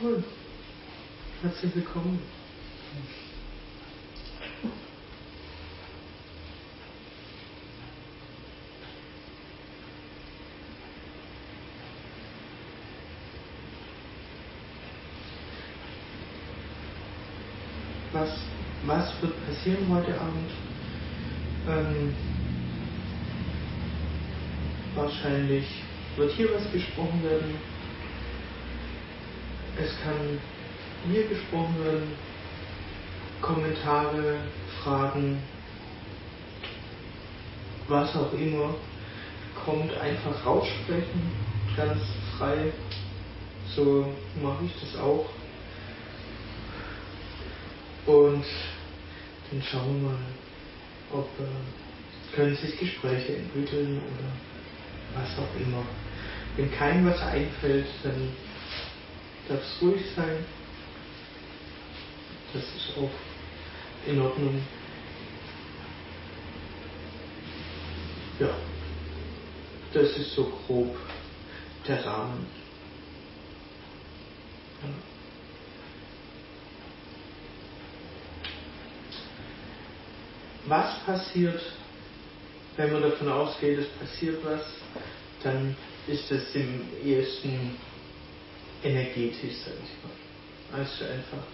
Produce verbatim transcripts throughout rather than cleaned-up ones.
Toll. Herzlich willkommen. Was, was wird passieren heute Abend? Ähm, wahrscheinlich wird hier was gesprochen werden. Es kann hier gesprochen werden. Kommentare, Fragen, was auch immer. Kommt einfach raussprechen, ganz frei. So mache ich das auch. Und dann schauen wir mal, ob äh, können sich Gespräche entwickeln oder was auch immer. Wenn keinem was einfällt, dann darf es ruhig sein. Das ist auch in Ordnung. Ja, das ist so grob der Rahmen. Ja. Was passiert, wenn man davon ausgeht, es passiert was, dann ist es im ehesten energetisch, sag ich mal. Also einfach,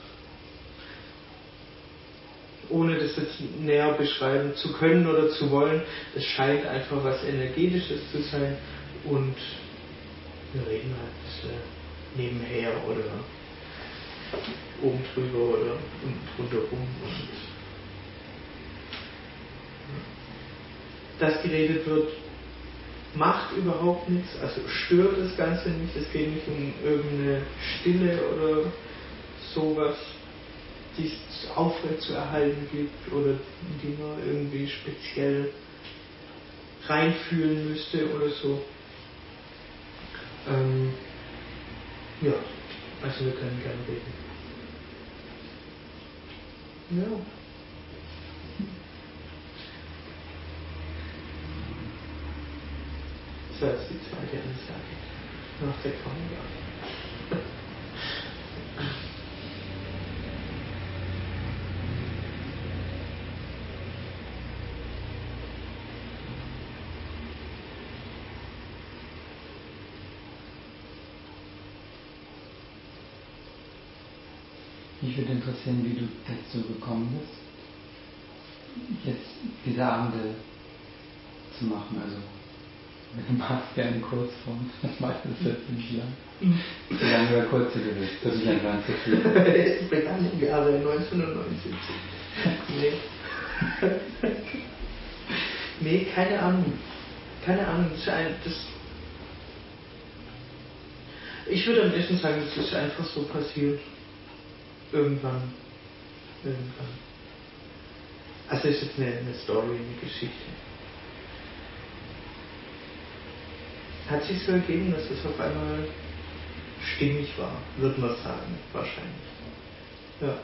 ohne das jetzt näher beschreiben zu können oder zu wollen, es scheint einfach was Energetisches zu sein und wir reden halt ein bisschen nebenher oder oben drüber oder drunter rum. Und dass geredet wird, macht überhaupt nichts, also stört das Ganze nicht, es geht nicht um irgendeine Stille oder sowas, die es aufrecht zu erhalten gibt oder die man irgendwie speziell reinfühlen müsste oder so. Ähm, ja, also wir können gerne reden. Ja. Das war jetzt die zweite Ansage nach der Kamera. Mich würde interessieren, wie du dazu gekommen bist, jetzt diese Abende zu machen. Also, wenn du magst, gerne Kurzform. Das meiste ist jetzt nicht lang. Wie lange oder kurze du willst, dass ich einfach zu viel. Ich begann im Jahre neunzehnhundertneunundsiebzig. Nee. Nee, keine Ahnung. Keine Ahnung. Das ist ein, das ich würde am besten sagen, das ist einfach so passiert. Irgendwann. Irgendwann. Also ist jetzt eine, eine Story, eine Geschichte. Hat sich so ergeben, dass es auf einmal stimmig war, würde man sagen, wahrscheinlich. Ja.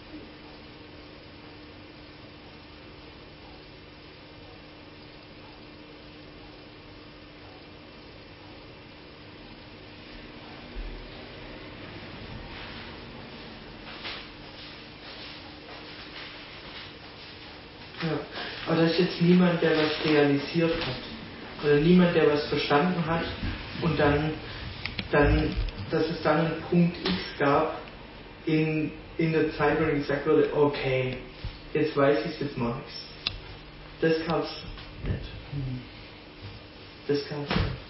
Ja. Aber da ist jetzt niemand, der was realisiert hat. Oder niemand, der was verstanden hat und dann, dann dass es dann einen Punkt X gab in, in der Zeit, wo gesagt wurde, okay, jetzt weiß ich es, jetzt mache ich es. Das gab es nicht. Das gab es nicht.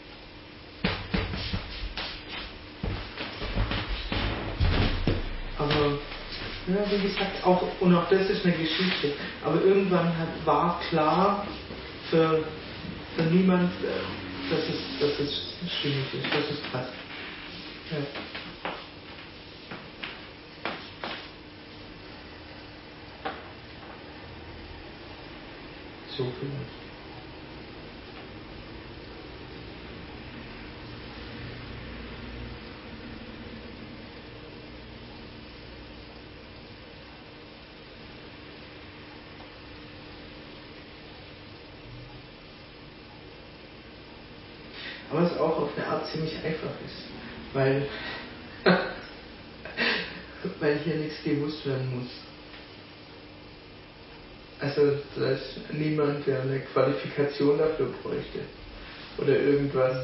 Aber ja, wie gesagt, auch, und auch das ist eine Geschichte. Aber irgendwann hat, war klar für, für niemand, dass es, dass es stimmig ist, dass es passt. Ja. So vielleicht. Aber es auch auf eine Art ziemlich einfach ist. Weil weil hier nichts gewusst werden muss. Also da ist niemand, der eine Qualifikation dafür bräuchte oder irgendwas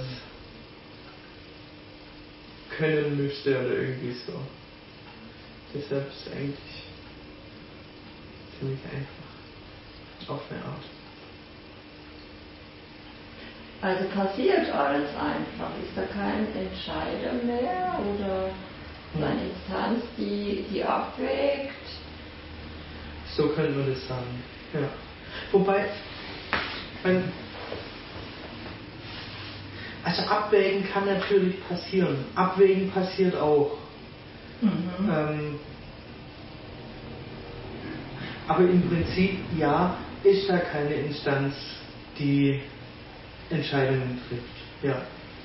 können müsste oder irgendwie so. Deshalb ist es eigentlich ziemlich einfach, auf eine Art. Also passiert alles einfach. Ist da kein Entscheider mehr oder eine Instanz, die, die abwägt? So könnte man das sagen, ja. Wobei, also abwägen kann natürlich passieren. Abwägen passiert auch. Mhm. Ähm, aber im Prinzip, ja, ist da keine Instanz, die Entscheidungen trifft. Ja.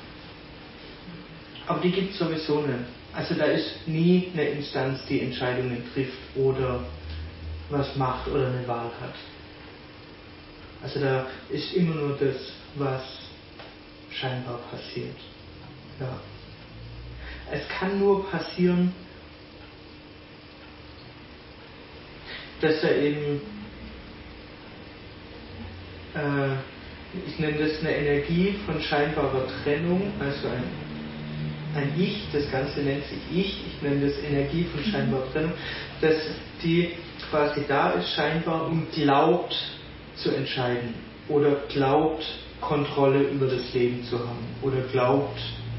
Aber die gibt es sowieso nicht. Also da ist nie eine Instanz, die Entscheidungen trifft oder was macht oder eine Wahl hat. Also da ist immer nur das, was scheinbar passiert. Ja. Es kann nur passieren, dass er eben, äh, ich nenne das eine Energie von scheinbarer Trennung, also ein, ein Ich, das Ganze nennt sich Ich, ich nenne das Energie von scheinbarer Trennung, dass die quasi da ist scheinbar und glaubt zu entscheiden oder glaubt Kontrolle über das Leben zu haben oder glaubt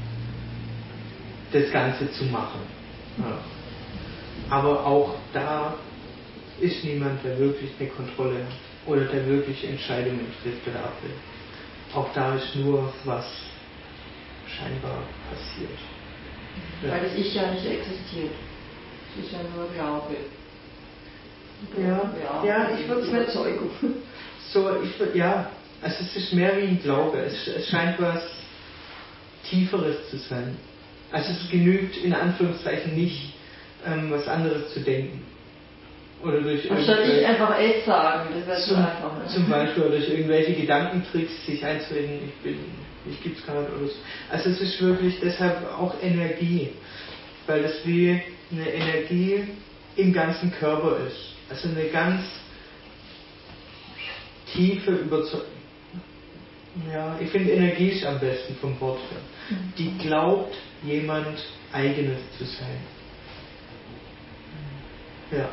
das Ganze zu machen. Ja. Aber auch da ist niemand, der wirklich eine Kontrolle hat oder der wirklich Entscheidungen trifft oder abwägt. Auch da ist nur was scheinbar passiert. Ja. Weil das Ich ja nicht existiert. Es ist ja nur Glaube. Ja, ja, ja, ich würde es Überzeugung. So, ich würd, ja, also es ist mehr wie ein Glaube. Es, es scheint was Tieferes zu sein. Also es genügt in Anführungszeichen nicht, ähm, was anderes zu denken. Oder durch Anstatt nicht einfach echt sagen, das wäre zum, zu einfach. Ne? Zum Beispiel durch irgendwelche Gedankentricks sich einzureden, ich bin, ich gibt's gar nicht oder so. Also es ist wirklich deshalb auch Energie, weil es wie eine Energie im ganzen Körper ist. Also eine ganz tiefe Überzeugung. Ja, ich finde Energie ist am besten vom Wort her. Die glaubt, jemand Eigenes zu sein. Ja.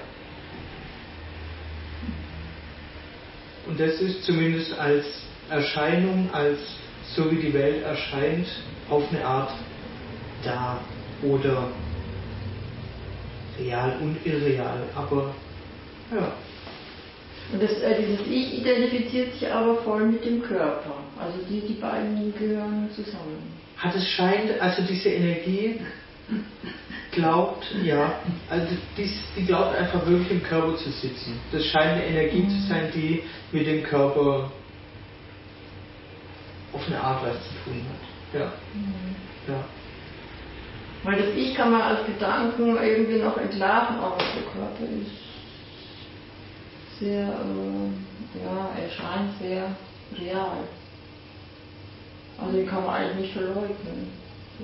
Und das ist zumindest als Erscheinung, als so wie die Welt erscheint, auf eine Art da oder real und irreal, aber ja. Und das, äh, dieses Ich identifiziert sich aber voll mit dem Körper. Also die, die beiden gehören zusammen. Hat es scheint, also diese Energie glaubt, ja, also die, die glaubt einfach wirklich im Körper zu sitzen. Das scheint eine Energie mhm. zu sein, die mit dem Körper auf eine Art was zu tun hat. Ja. Mhm. Ja. Weil das Ich kann man als Gedanken irgendwie noch entlarven, aber der Körper ist sehr, äh, ja, erscheint sehr real. Also den kann man eigentlich nicht verleugnen. So,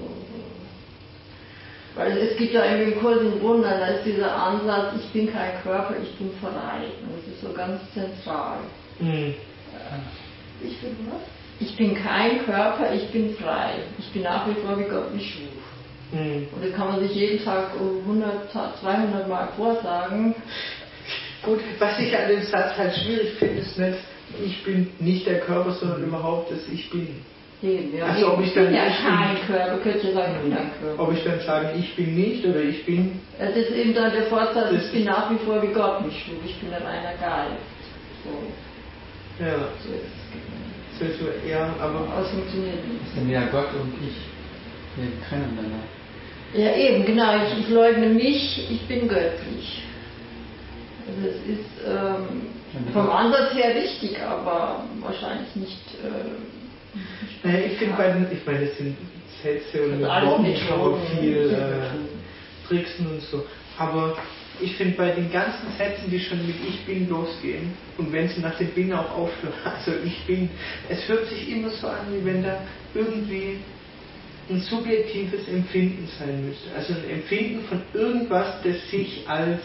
weil es gibt ja im Kurs in Wundern, da ist dieser Ansatz, ich bin kein Körper, ich bin frei. Und das ist so ganz zentral. Mhm. Ich bin was? Ich bin kein Körper, ich bin frei. Ich bin nach wie vor, wie Gott mich schuf. Mhm. Und das kann man sich jeden Tag hundert, zweihundert Mal vorsagen. Gut, was ich an dem Satz halt schwierig finde, ist nicht, ich bin nicht der Körper, sondern überhaupt das Ich bin. Eben, ja. Also ob ich dann ja ich kein bin, Körper, könnte ja sagen, ich bin ein Körper. Ob ich dann sage, ich bin nicht oder ich bin. Es ist eben dann der Vorsatz, ich bin nach wie vor wie Gott mich schuf, ich bin ein reiner Geist. So. Ja. So ist es. So ist es, ja, aber. Aber es funktioniert nicht. Dann ja Gott und ich, wir trennen danach. Ja eben, genau, ich, ich leugne mich, ich bin göttlich. Also es ist ähm, vom Ansatz her richtig, aber wahrscheinlich nicht. Äh, Naja, ich finde bei den, ich meine, das sind Sätze und Worten kann man viel äh, tricksen und so. Aber ich finde bei den ganzen Sätzen, die schon mit Ich bin losgehen und wenn sie nach dem Bin auch aufhören, also ich bin, es hört sich immer so an, wie wenn da irgendwie ein subjektives Empfinden sein müsste. Also ein Empfinden von irgendwas, das sich als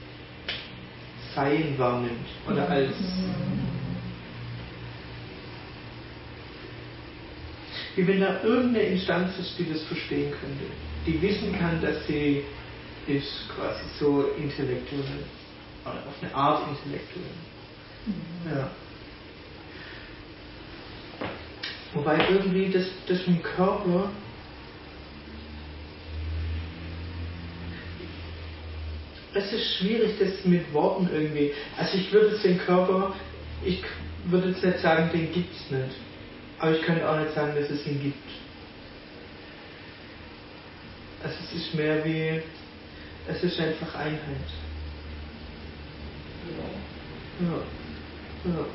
Sein wahrnimmt. Oder als... Wie wenn da irgendeine Instanz ist, die das verstehen könnte. Die wissen kann, dass sie ist quasi so intellektuell. Oder auf eine Art intellektuell. Mhm. Ja. Wobei irgendwie das, das im Körper es ist schwierig, das mit Worten irgendwie. Also ich würde jetzt den Körper, ich würde jetzt nicht sagen, den gibt es nicht. Aber ich könnte auch nicht sagen, dass es ihn gibt. Also es ist mehr wie, es ist einfach Einheit. Ja. Ja.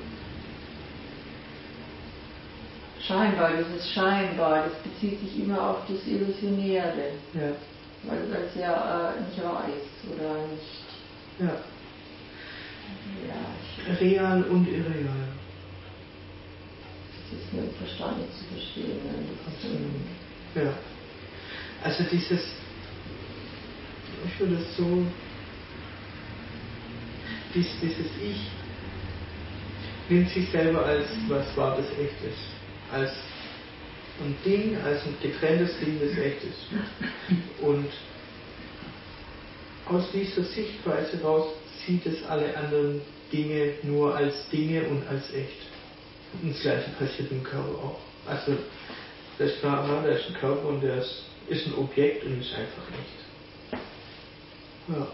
Scheinbar, das ist scheinbar, das bezieht sich immer auf das Illusionäre. Ja. Weil das ja äh, nicht wahr ist oder nicht. Ja. Ja. Real und irreal. Das ist mit dem Verstand nicht zu verstehen. Ja. Also dieses, ich würde es so, dies, dieses Ich nimmt sich selber als was wahr, das echt ist. Als ein Ding, als ein getrenntes Ding, das echt ist. Und aus dieser Sichtweise raus sieht es alle anderen Dinge nur als Dinge und als echt. Und das Gleiche passiert im Körper auch. Also, da ist klar, da ist ein Körper und der ist, ist ein Objekt und ist einfach echt. Ja.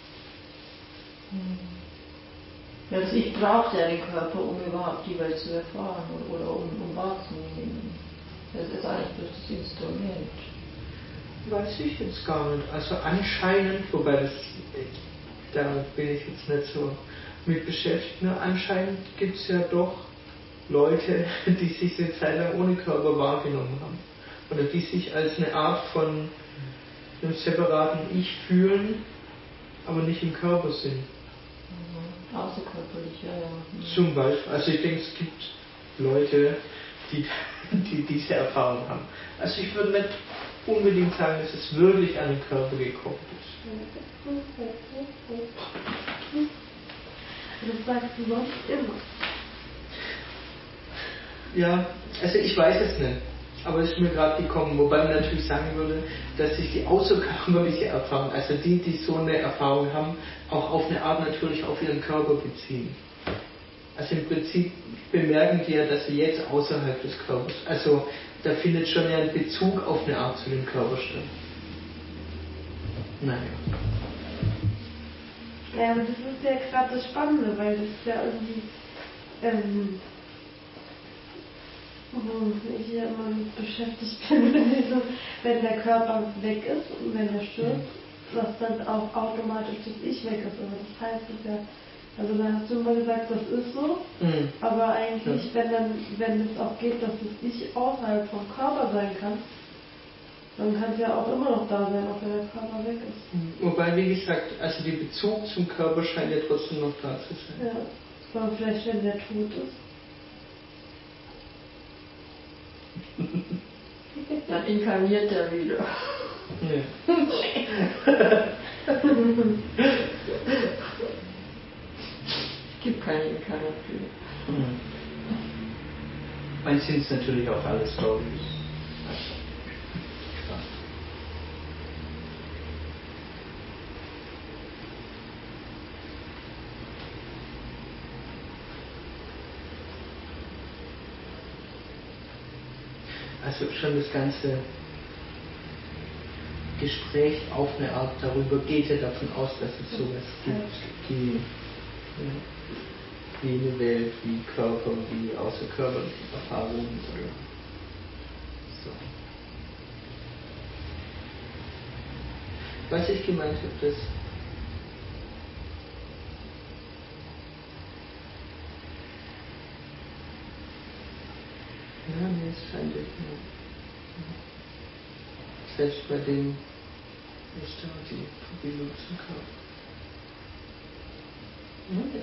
Also ich brauche ja den Körper, um überhaupt die Welt zu erfahren oder um, um wahrzunehmen. Das ist eigentlich bloß das Instrument. Weiß ich jetzt gar nicht. Also anscheinend, wobei das, da bin ich jetzt nicht so mit beschäftigt, ne? Anscheinend gibt es ja doch Leute, die sich eine Zeit lang ohne Körper wahrgenommen haben. Oder die sich als eine Art von einem separaten Ich fühlen, aber nicht im Körper sind. Mhm. Außerkörperlich, ja, ja. Mhm. Zum Beispiel, also ich denke, es gibt Leute, die, die diese Erfahrung haben. Also ich würde nicht unbedingt sagen, dass es wirklich an den Körper gekoppelt ist. Das sagst du sonst immer. Ja, also ich weiß es nicht, aber es ist mir gerade gekommen, wobei man natürlich sagen würde, dass sich die außerkörperliche Erfahrung, also die, die so eine Erfahrung haben, auch auf eine Art natürlich auf ihren Körper beziehen. Also im Prinzip bemerken die ja, dass sie jetzt außerhalb des Körpers, also da findet schon ja ein Bezug auf eine Art zu dem Körper statt. Naja. Ja, aber das ist ja gerade das Spannende, weil das ist ja irgendwie, ähm, wo ich ja immer beschäftigt bin mit diesem, wenn der Körper weg ist und wenn der stirbt, dass dann auch automatisch das Ich weg ist. Also das heißt es ja, also dann hast du immer gesagt, das ist so, mhm. aber eigentlich, ja. wenn dann, wenn es auch geht, dass das Ich außerhalb vom Körper sein kann, dann kann es ja auch immer noch da sein, auch wenn der Körper weg ist. Mhm. Wobei, wie gesagt, also der Bezug zum Körper scheint ja trotzdem noch da zu sein. Ja, aber vielleicht, wenn der tot ist. Dann inkarniert er wieder. Ja. Es gibt keine Inkarnation. Mhm. Man sind es natürlich auch alles Stories. Also schon das ganze Gespräch auf eine Art darüber geht ja davon aus, dass es sowas gibt, wie, ja, wie eine Welt, wie Körper, wie außerkörperliche Erfahrungen oder so. Was ich gemeint habe, das ja, nee, es scheint echt nur. Selbst bei dem ist da die Verbindung zum Körper. Okay.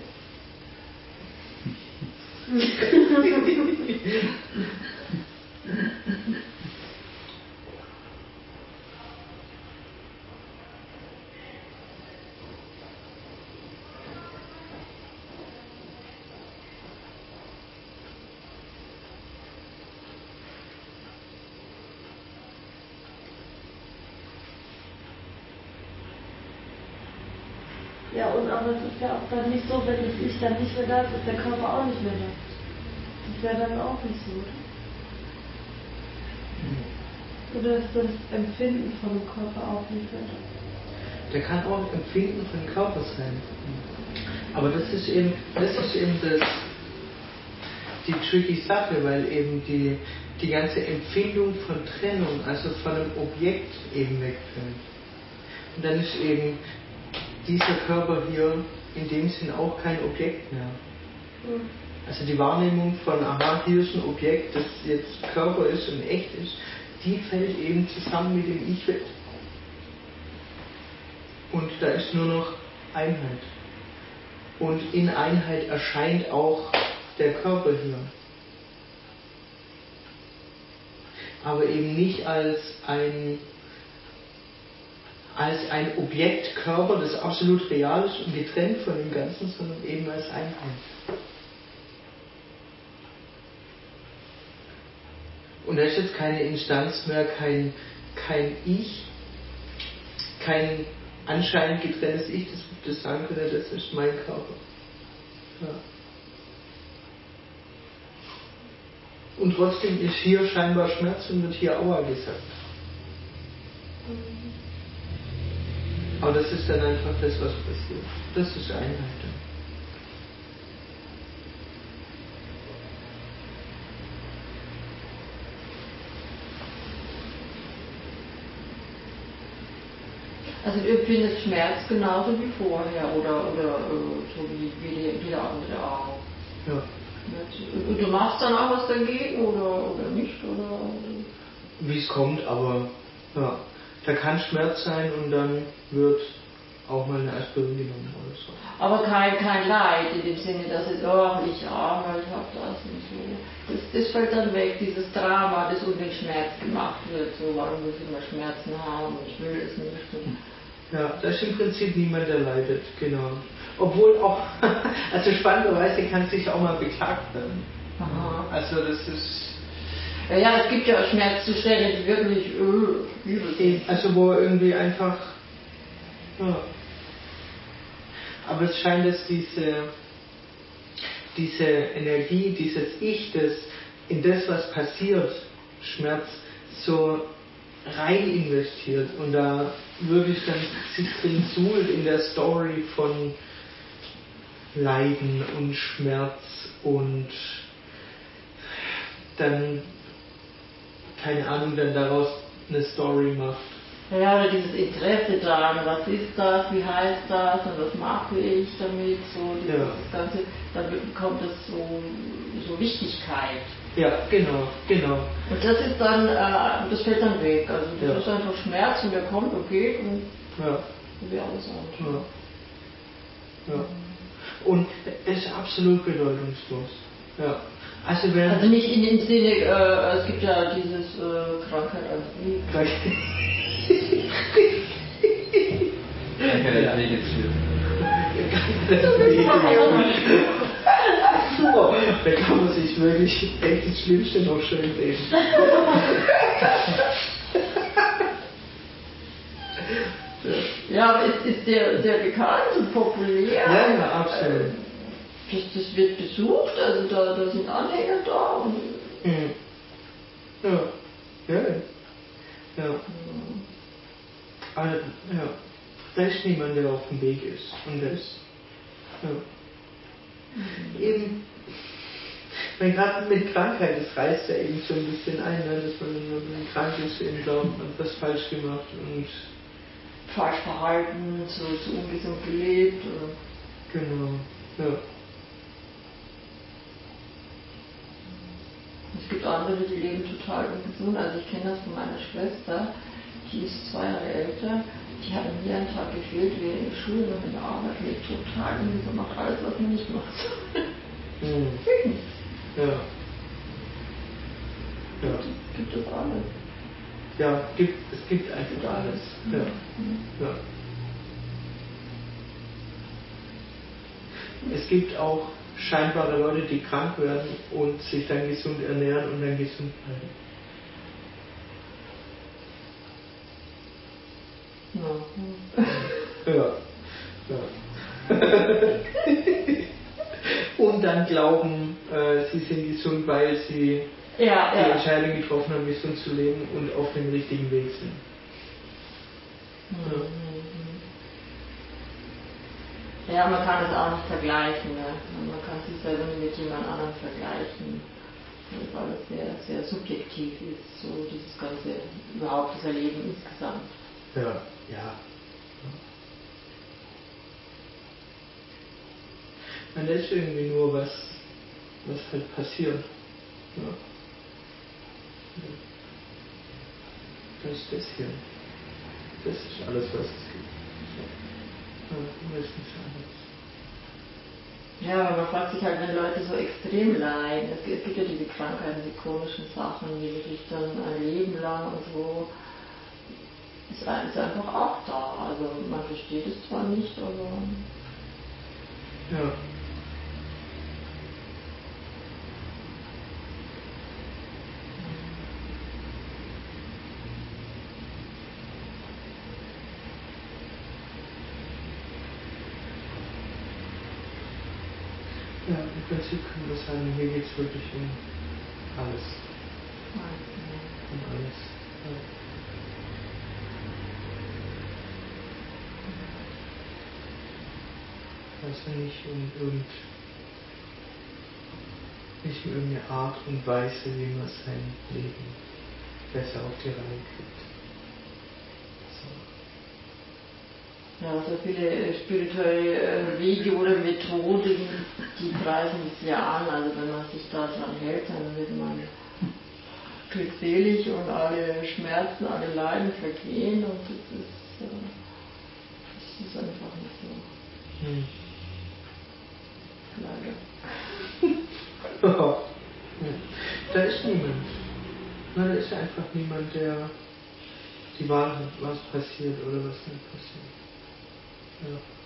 Ja, und aber es ist ja auch dann nicht so, wenn das Ich dann nicht mehr da ist, ist der Körper auch nicht mehr da. Das wäre dann auch nicht so, oder? Oder ist das Empfinden von dem Körper auch nicht mehr da? Der kann auch Empfinden von Körper sein. Aber das ist eben, das ist eben das, die tricky Sache, weil eben die, die ganze Empfindung von Trennung, also von einem Objekt eben wegfällt. Und dann ist eben dieser Körper hier in dem Sinn auch kein Objekt mehr. Also die Wahrnehmung von, aha, hier ist ein Objekt, das jetzt Körper ist und echt ist, die fällt eben zusammen mit dem Ich weg. Und da ist nur noch Einheit. Und in Einheit erscheint auch der Körper hier. Aber eben nicht als ein, als ein Objekt Körper, das absolut real ist und getrennt von dem Ganzen, sondern eben als Einheit. Und da ist jetzt keine Instanz mehr, kein, kein Ich, kein anscheinend getrenntes Ich, das das sagen könnte, das ist mein Körper. Ja. Und trotzdem ist hier scheinbar Schmerz und wird hier Aua gesagt. Aber das ist dann einfach das, was passiert. Das ist Einheit. Also du empfindest Schmerz genauso wie vorher oder, oder so wie, wie, wie der andere auch. Ja. Und du machst dann auch was dagegen oder, oder nicht? Oder? Wie es kommt, aber ja, da kann Schmerz sein und dann wird auch mal eine Aspirin genommen oder so. Aber kein, kein Leid in dem Sinne, dass es, oh, ich arme, ich hab das und so. Das, das fällt dann weg, dieses Drama, das um den Schmerz gemacht wird. So, warum muss ich immer Schmerzen haben? Ich will es nicht. Ja, da ist im Prinzip niemand, der leidet, genau. Obwohl auch, also spannenderweise kann es sich auch mal beklagt werden. Aha. Also das ist... Ja, ja, es gibt ja auch Schmerzzustände, die wirklich öh, übel sind. Also wo irgendwie einfach... Ja. Aber es scheint, dass diese, diese Energie, dieses Ich, das in das, was passiert, Schmerz, so rein investiert und da wirklich dann sich drin suhlt in der Story von Leiden und Schmerz und dann, keine Ahnung, dann daraus eine Story macht. Ja, oder dieses Interesse daran, was ist das, wie heißt das und was mache ich damit, so dieses ja. Ganze, dann bekommt es so, so Wichtigkeit. Ja, genau, genau. Und das ist dann, äh, das fällt dann weg. Also das ja. ist einfach Schmerz und der kommt und geht und ja. wie alles andere. Ja. Ja. Und es ist absolut bedeutungslos. Ja. Also, wenn also nicht in dem Sinne, äh, es gibt ja dieses äh, Krankheit als Weg. Krankheit als Weg ist schlimm. Super, da kann man sich wirklich echt das Schlimmste noch schön reden. Ja, aber ist, ist der sehr bekannt und populär? Ja, ja, absolut. Das, das wird besucht, also da, da sind Anhänger da. Und mhm. Ja, ja, ja. Mhm. Aber, ja, da ist niemand, der auf dem Weg ist. Und das, ja. Mhm. Eben, wenn gerade mit Krankheit, das reißt ja eben so ein bisschen ein, ne, dass man, wenn man krank ist, eben glaubt, man hat was falsch gemacht und falsch verhalten, zu, zu ungesund gelebt. Oder? Genau, ja. Es gibt andere, die leben total ungesund. Also ich kenne das von meiner Schwester, die ist zwei Jahre älter, die hat nie einen Tag gefehlt, weder in der Schule noch in der Arbeit, lebt total ungesund, macht alles, was man nicht macht. Mhm. Ja. Ja. Es gibt es alles. Ja, gibt, es gibt einfach es gibt alles. Ja. Mhm. Ja. Es gibt auch scheinbare Leute, die krank werden und sich dann gesund ernähren und dann gesund bleiben. Ja. Ja. Ja. Und dann glauben, äh, sie sind gesund, weil sie ja, die ja. Entscheidung getroffen haben, gesund zu leben und auf dem richtigen Weg sind. Mhm. Ja. Ja, man kann es auch nicht vergleichen. Ne? Man kann sich selber nicht mit jemand anderem vergleichen. Weil es sehr, sehr subjektiv ist, so dieses ganze, überhaupt das Erleben insgesamt. Ja, ja. Man lässt irgendwie nur was, was halt passiert. Ja. Das ist das hier. Das ist alles, was es gibt. Ja, das ist nichts anderes. Ja, aber man fragt sich halt, wenn Leute so extrem leiden, es gibt, es gibt ja diese Krankheiten, die chronischen Sachen, die wirklich dann ein Leben lang und so, ist, ist einfach auch da. Also man versteht es zwar nicht, aber... Ja. Ja, im Prinzip können wir sagen, hier geht es wirklich um alles. Um alles. Ja. Also nicht um irgend, nicht um irgendeine Art und Weise, wie man sein Leben besser auf die Reihe kriegt. Ja, so viele spirituelle Wege oder Methoden, die preisen es ja an. Also wenn man sich da dran hält, dann wird man glückselig und alle Schmerzen, alle Leiden vergehen und das ist, das ist einfach nicht so. Hm. Leider. Oh. Ja. Da ist niemand. Na, da ist einfach niemand, der die Wahl hat, was passiert oder was nicht passiert. Ja.